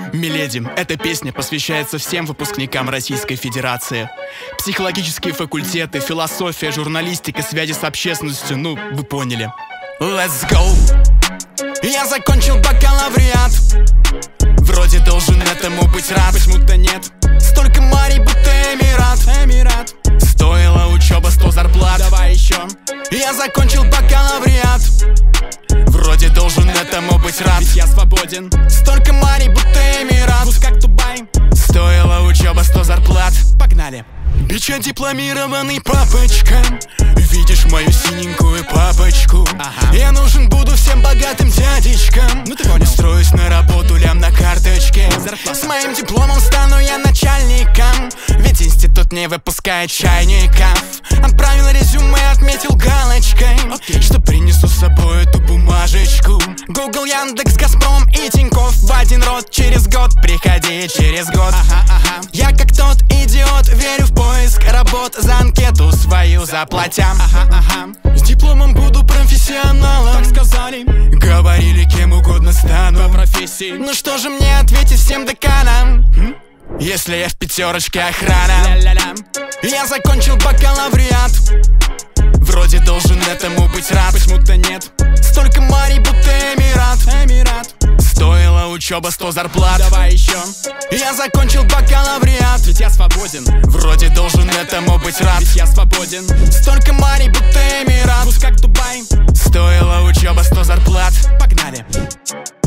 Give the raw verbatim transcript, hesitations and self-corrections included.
Миледи, эта песня посвящается всем выпускникам Российской Федерации. Психологические факультеты, философия, журналистика, связи с общественностью, ну, вы поняли. Let's go! Я закончил бакалавриат. Вроде должен этому быть рад, почему-то нет. Столько марий, будто Эмират, Эмират. Стоила учеба сто зарплат, давай еще. Я закончил бакалавриат. Вроде должен этому быть рад, ведь я свободен. Столько марий, будто Эмират, вуз как Дубай. Стоила учеба сто зарплат, погнали. Бича дипломированный папочка, видишь мою синенькую папочку? Ага. Я нужен буду всем богатым дядечкам. Ну ты понял. Устроюсь на работу, лям на карточке. Зарплата. С моим дипломом стану я начальником, ведь институт не выпускает чайников. Отправил резюме, отметил галочкой, okay, что принесу с собой эту бумажечку. Google, Яндекс, Газпром и Тинькофф в один рот. Через год приходи, через год. Ага, ага. Я как тот идиот верю в поиск работ, за анкету свою заплатя. Ага, ага. С дипломом буду профессионалом, так сказали. Говорили, кем угодно стану по профессии. Ну что же мне ответить всем деканам, м? Если я в пятерочке охрана? Ля-ля-ля. Я закончил бакалавриат. Вроде должен этому быть рад, почему-то нет. Столько марий, будто Эмират, Эмират. Стоила учеба сто зарплат, давай еще. Я закончил бакалавриат, ведь я свободен. Вроде должен этому быть рад, ведь я свободен. Столько марий, будто Эмират, вуз как Дубай. Стоила учеба сто зарплат, погнали.